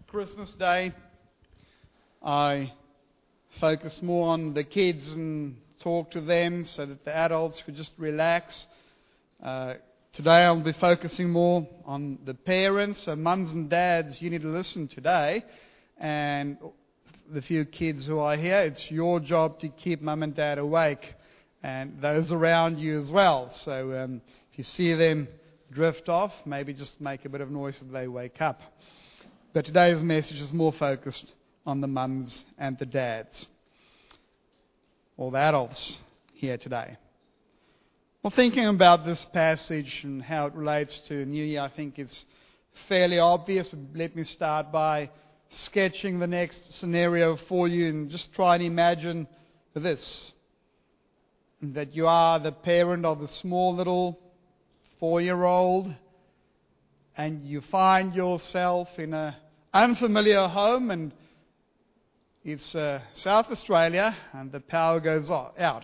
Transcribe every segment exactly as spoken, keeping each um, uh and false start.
Christmas Day, I focused more on the kids and talk to them so that the adults could just relax. Uh, today I'll be focusing more on the parents. So mums and dads, you need to listen today. And the few kids who are here, it's your job to keep mum and dad awake. And those around you as well. So um, if you see them drift off, maybe just make a bit of noise so they wake up. But today's message is more focused on the mums and the dads, or the adults here today. Well, thinking about this passage and how it relates to New Year, I think it's fairly obvious. But let me start by sketching the next scenario for you and just try and imagine this. That you are the parent of a small little four-year-old and you find yourself in an unfamiliar home, and it's uh, South Australia and the power goes out.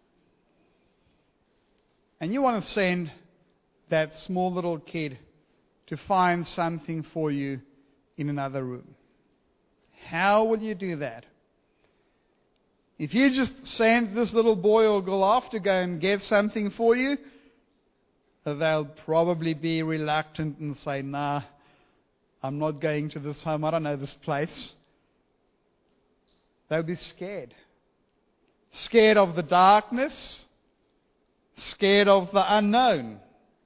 And you want to send that small little kid to find something for you in another room. How will you do that? If you just send this little boy or girl off to go and get something for you, they'll probably be reluctant and say, nah, I'm not going to this home. I don't know this place. They'll be scared. Scared of the darkness. Scared of the unknown.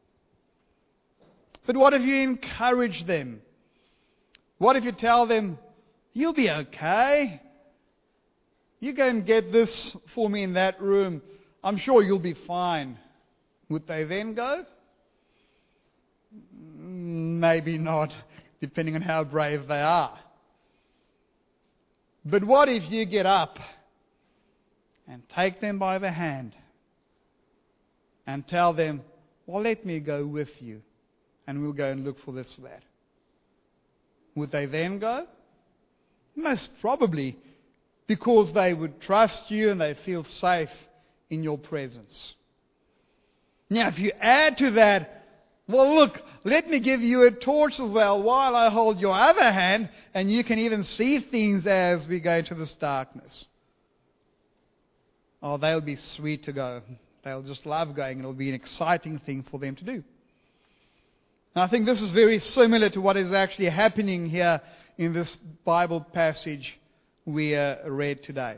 But what if you encourage them? What if you tell them, you'll be okay. You go and get this for me in that room. I'm sure you'll be fine. Would they then go? Maybe not, depending on how brave they are. But what if you get up and take them by the hand and tell them, well, let me go with you and we'll go and look for this or that? Would they then go? Most probably, because they would trust you and they feel safe in your presence. Now, if you add to that, well, look, let me give you a torch as well while I hold your other hand, and you can even see things as we go into this darkness. Oh, they'll be sweet to go. They'll just love going. It'll be an exciting thing for them to do. And I think this is very similar to what is actually happening here in this Bible passage we uh, read today.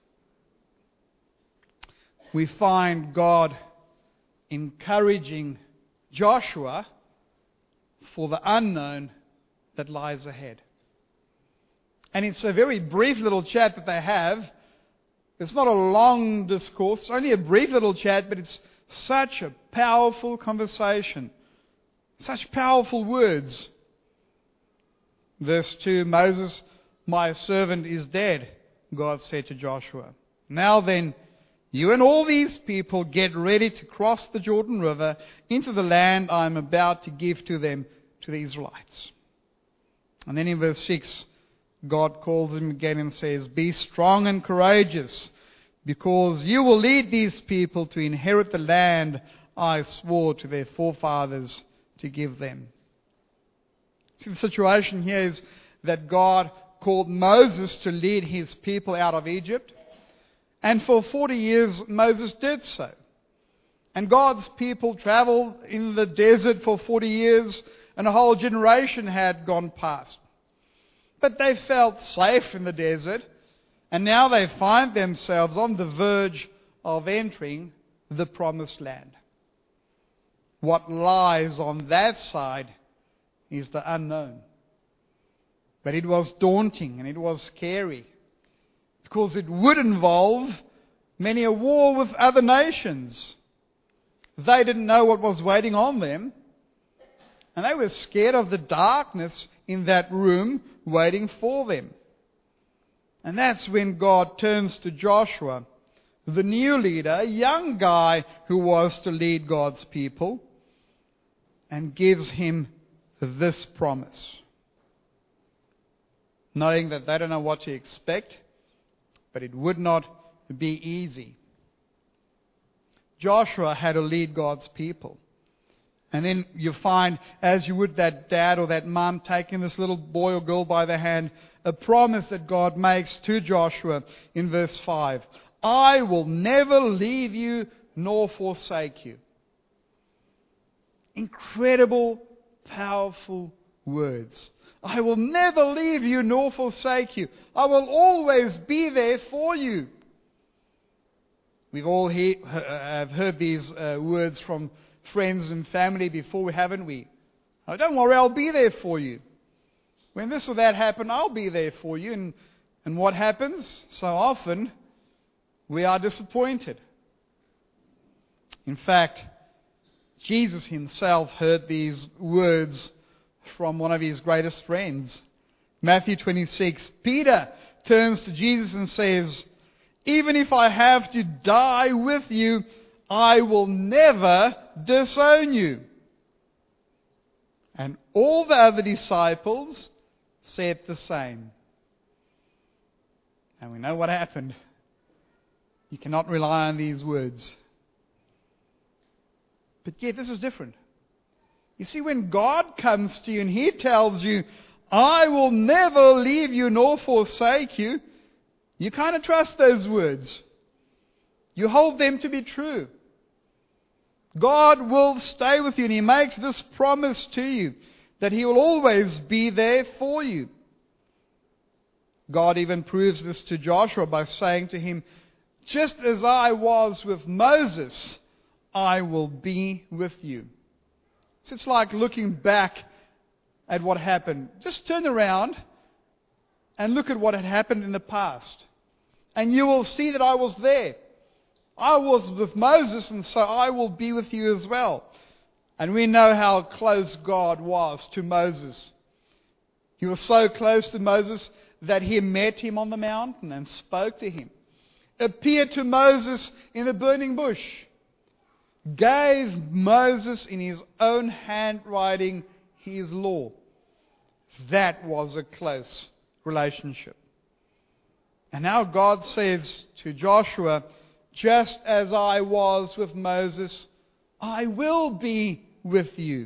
We find God encouraging Joshua for the unknown that lies ahead. And it's a very brief little chat that they have. It's not a long discourse, only a brief little chat, but it's such a powerful conversation. Such powerful words. Verse two, Moses, my servant, is dead, God said to Joshua. Now then, you and all these people get ready to cross the Jordan River into the land I am about to give to them, to the Israelites. And then in verse six, God calls him again and says, be strong and courageous, because you will lead these people to inherit the land I swore to their forefathers to give them. See, the situation here is that God called Moses to lead his people out of Egypt. And for forty years, Moses did so. And God's people traveled in the desert for forty years, and a whole generation had gone past. But they felt safe in the desert, and now they find themselves on the verge of entering the promised land. What lies on that side is the unknown. But it was daunting and it was scary, because it would involve many a war with other nations. They didn't know what was waiting on them, and they were scared of the darkness in that room waiting for them. And that's when God turns to Joshua, the new leader, a young guy who was to lead God's people, and gives him this promise. Knowing that they don't know what to expect, but it would not be easy. Joshua had to lead God's people. And then you find, as you would that dad or that mum taking this little boy or girl by the hand, a promise that God makes to Joshua in verse five. I will never leave you nor forsake you. Incredible, powerful words. I will never leave you nor forsake you. I will always be there for you. We've all he- have heard these uh, words from friends and family before, haven't we? Oh, don't worry, I'll be there for you. When this or that happens, I'll be there for you. And, and what happens? So often, we are disappointed. In fact, Jesus himself heard these words from one of his greatest friends. Matthew twenty-six, Peter turns to Jesus and says, even if I have to die with you, I will never disown you. And all the other disciples said the same. And we know what happened. You cannot rely on these words. But yet this is different. You see, when God comes to you and He tells you, I will never leave you nor forsake you, you kind of trust those words. You hold them to be true. God will stay with you, and He makes this promise to you that He will always be there for you. God even proves this to Joshua by saying to him, just as I was with Moses, I will be with you. So it's like looking back at what happened. Just turn around and look at what had happened in the past. And you will see that I was there. I was with Moses, and so I will be with you as well. And we know how close God was to Moses. He was so close to Moses that He met him on the mountain and spoke to him. Appeared to Moses in the burning bush. Gave Moses in his own handwriting his law. That was a close relationship. And now God says to Joshua, just as I was with Moses, I will be with you.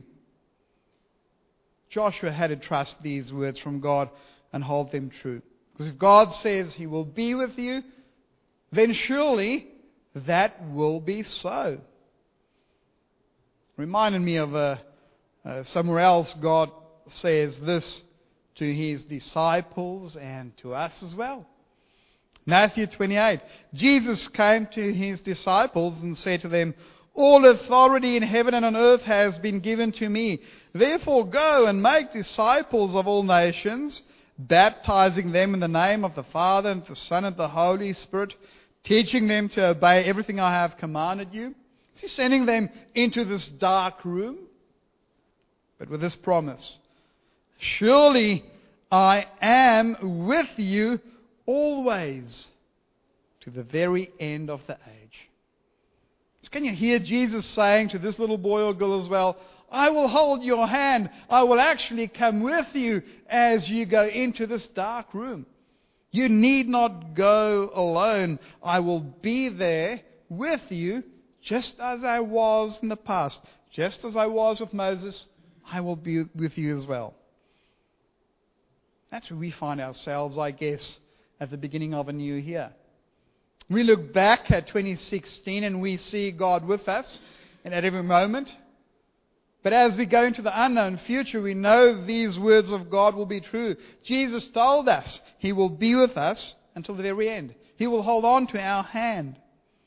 Joshua had to trust these words from God and hold them true. Because if God says He will be with you, then surely that will be so. Reminded me of uh, uh, somewhere else God says this to His disciples and to us as well. Matthew twenty-eight. Jesus came to His disciples and said to them, all authority in heaven and on earth has been given to me. Therefore go and make disciples of all nations, baptizing them in the name of the Father and the Son and the Holy Spirit, teaching them to obey everything I have commanded you. Is He sending them into this dark room? But with this promise, surely I am with you always to the very end of the age. So can you hear Jesus saying to this little boy or girl as well, I will hold your hand. I will actually come with you as you go into this dark room. You need not go alone. I will be there with you just as I was in the past. Just as I was with Moses, I will be with you as well. That's where we find ourselves, I guess, at the beginning of a new year. We look back at twenty sixteen and we see God with us and at every moment. But as we go into the unknown future, we know these words of God will be true. Jesus told us He will be with us until the very end. He will hold on to our hand.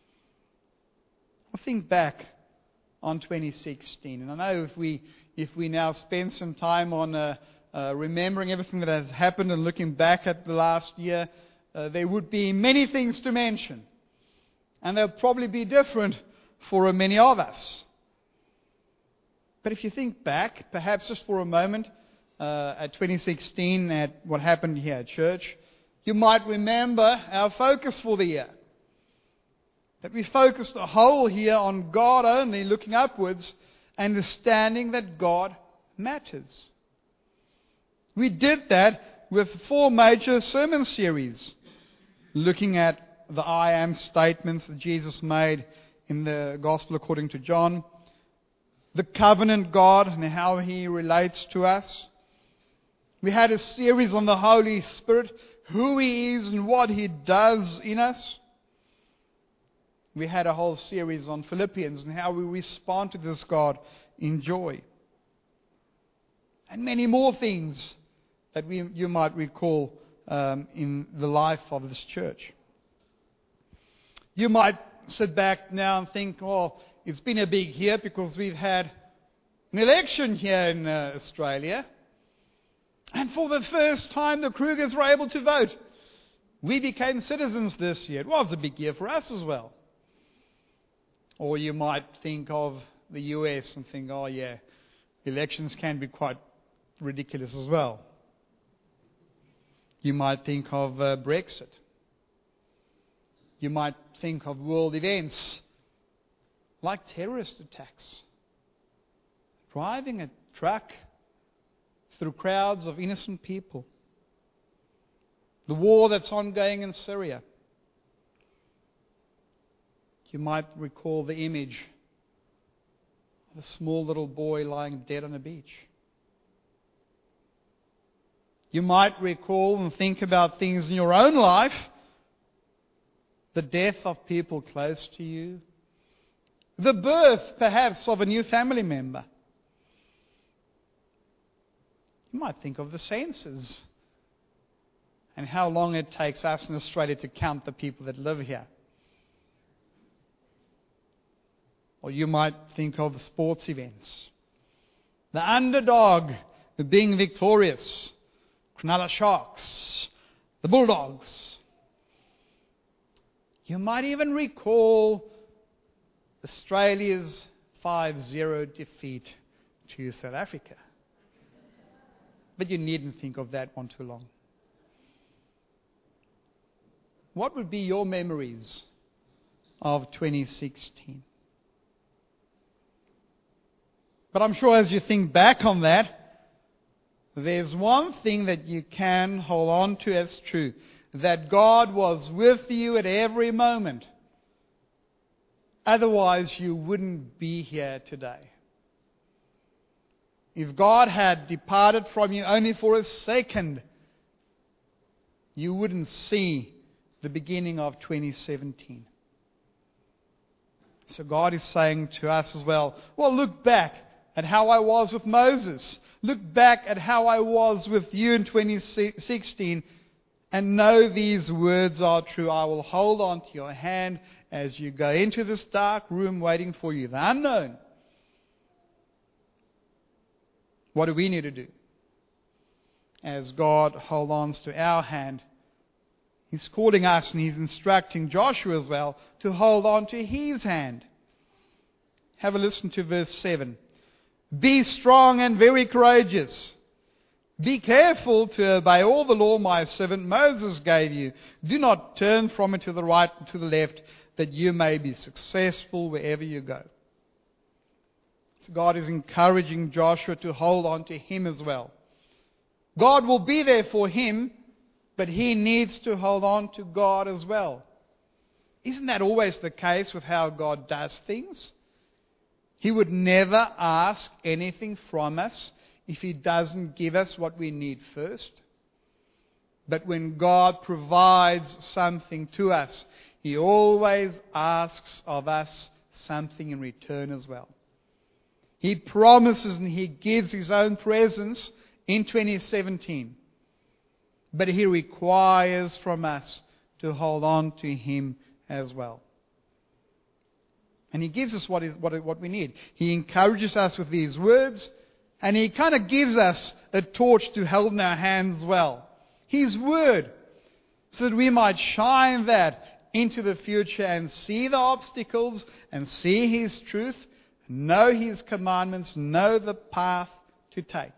I think back on twenty sixteen, and I know if we if we now spend some time on uh, uh, remembering everything that has happened and looking back at the last year, uh, there would be many things to mention, and they'll probably be different for many of us. But if you think back, perhaps just for a moment, uh, at twenty sixteen, at what happened here at church, you might remember our focus for the year. That we focused the whole year on God only, looking upwards, understanding that God matters. We did that with four major sermon series, looking at the I am statements that Jesus made in the Gospel according to John, the covenant God and how He relates to us. We had a series on the Holy Spirit, who He is and what He does in us. We had a whole series on Philippians and how we respond to this God in joy. And many more things that we, you might recall um, in the life of this church. You might sit back now and think, well, it's been a big year because we've had an election here in uh, Australia. And for the first time, the Krugers were able to vote. We became citizens this year. It was a big year for us as well. Or you might think of the U S and think, oh yeah, elections can be quite ridiculous as well. You might think of uh, Brexit. You might think of world events like terrorist attacks. Driving a truck through crowds of innocent people. The war that's ongoing in Syria. You might recall the image of a small little boy lying dead on a beach. You might recall and think about things in your own life. The death of people close to you. The birth, perhaps, of a new family member. You might think of the census and how long it takes us in Australia to count the people that live here. Or you might think of sports events. The underdog being victorious. Cronulla Sharks. The Bulldogs. You might even recall Australia's five zero defeat to South Africa. But you needn't think of that one too long. What would be your memories of twenty sixteen? But I'm sure as you think back on that, there's one thing that you can hold on to as true. That God was with you at every moment. Otherwise you wouldn't be here today. If God had departed from you only for a second, you wouldn't see the beginning of twenty seventeen. So God is saying to us as well, well, look back at how I was with Moses. Look back at how I was with you in twenty sixteen and know these words are true. I will hold on to your hand as you go into this dark room waiting for you, the unknown. What do we need to do? As God holds on to our hand, He's calling us and He's instructing Joshua as well to hold on to His hand. Have a listen to verse seven. Be strong and very courageous. Be careful to obey all the law my servant Moses gave you. Do not turn from it to the right or to the left, that you may be successful wherever you go. So God is encouraging Joshua to hold on to Him as well. God will be there for him, but he needs to hold on to God as well. Isn't that always the case with how God does things? He would never ask anything from us if He doesn't give us what we need first. But when God provides something to us, He always asks of us something in return as well. He promises and He gives His own presence in twenty seventeen. But He requires from us to hold on to Him as well. And He gives us what is what, what we need. He encourages us with these words, and He kind of gives us a torch to hold in our hands well. His Word, so that we might shine that into the future and see the obstacles and see His truth, know His commandments, know the path to take.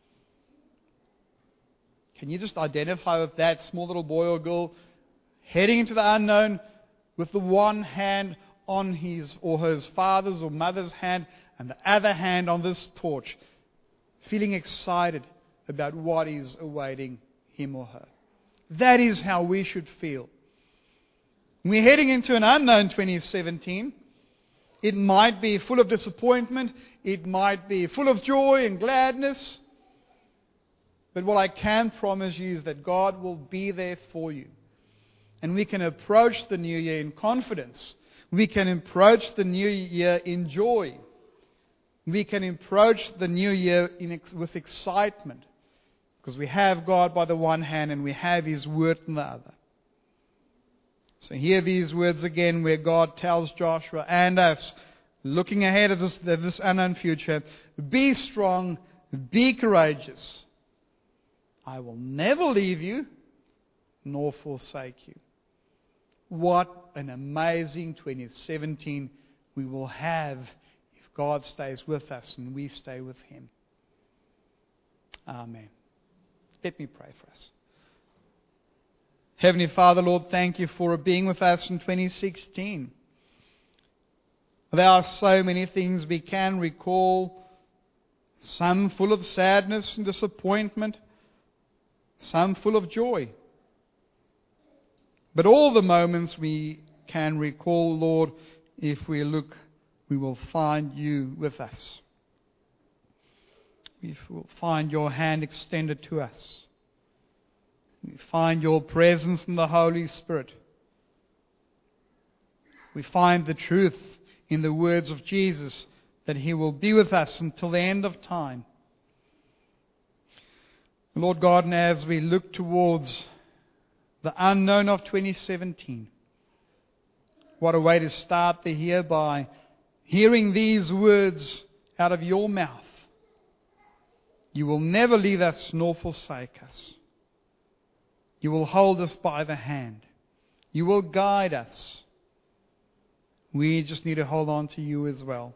Can you just identify with that small little boy or girl heading into the unknown with the one hand on his or her father's or mother's hand and the other hand on this torch, feeling excited about what is awaiting him or her? That is how we should feel. We're heading into an unknown twenty seventeen. It might be full of disappointment. It might be full of joy and gladness. But what I can promise you is that God will be there for you. And we can approach the new year in confidence. We can approach the new year in joy. We can approach the new year in, with excitement. Because we have God by the one hand and we have His Word in the other. So hear these words again where God tells Joshua and us, looking ahead of this, of this unknown future, be strong, be courageous. I will never leave you nor forsake you. What an amazing twenty seventeen we will have if God stays with us and we stay with Him. Amen. Let me pray for us. Heavenly Father, Lord, thank you for being with us in twenty sixteen. There are so many things we can recall, some full of sadness and disappointment, some full of joy. But all the moments we can recall, Lord, if we look, we will find you with us. We will find your hand extended to us. We find your presence in the Holy Spirit. We find the truth in the words of Jesus that He will be with us until the end of time. Lord God, and as we look towards the unknown of twenty seventeen, what a way to start the year by hearing these words out of your mouth. You will never leave us nor forsake us. You will hold us by the hand. You will guide us. We just need to hold on to you as well.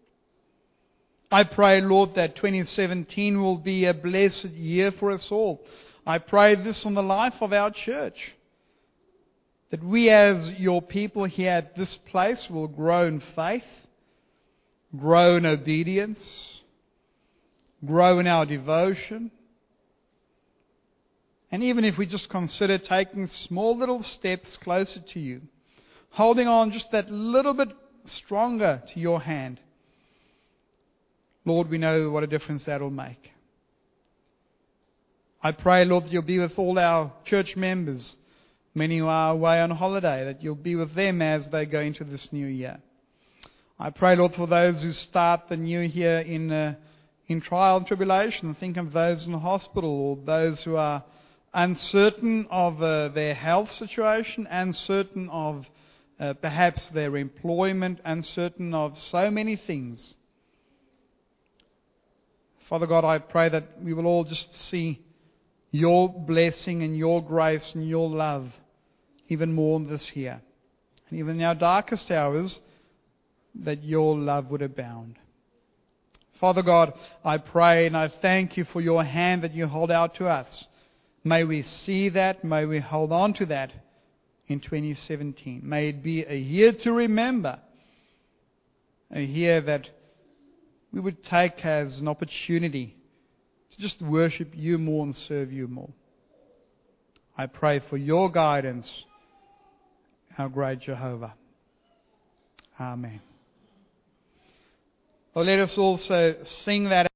I pray, Lord, that twenty seventeen will be a blessed year for us all. I pray this on the life of our church. That we as your people here at this place will grow in faith, grow in obedience, grow in our devotion. And even if we just consider taking small little steps closer to you, holding on just that little bit stronger to your hand, Lord, we know what a difference that will make. I pray, Lord, that you'll be with all our church members, many who are away on holiday, that you'll be with them as they go into this new year. I pray, Lord, for those who start the new year in uh, in trial and tribulation. Think of those in the hospital, or those who are uncertain of uh, their health situation, uncertain of uh, perhaps their employment, uncertain of so many things. Father God, I pray that we will all just see your blessing and your grace and your love even more this year. And even in our darkest hours, that your love would abound. Father God, I pray and I thank you for your hand that you hold out to us. May we see that, may we hold on to that in twenty seventeen. May it be a year to remember, a year that we would take as an opportunity to just worship you more and serve you more. I pray for your guidance, our great Jehovah. Amen. Well, let us also sing that.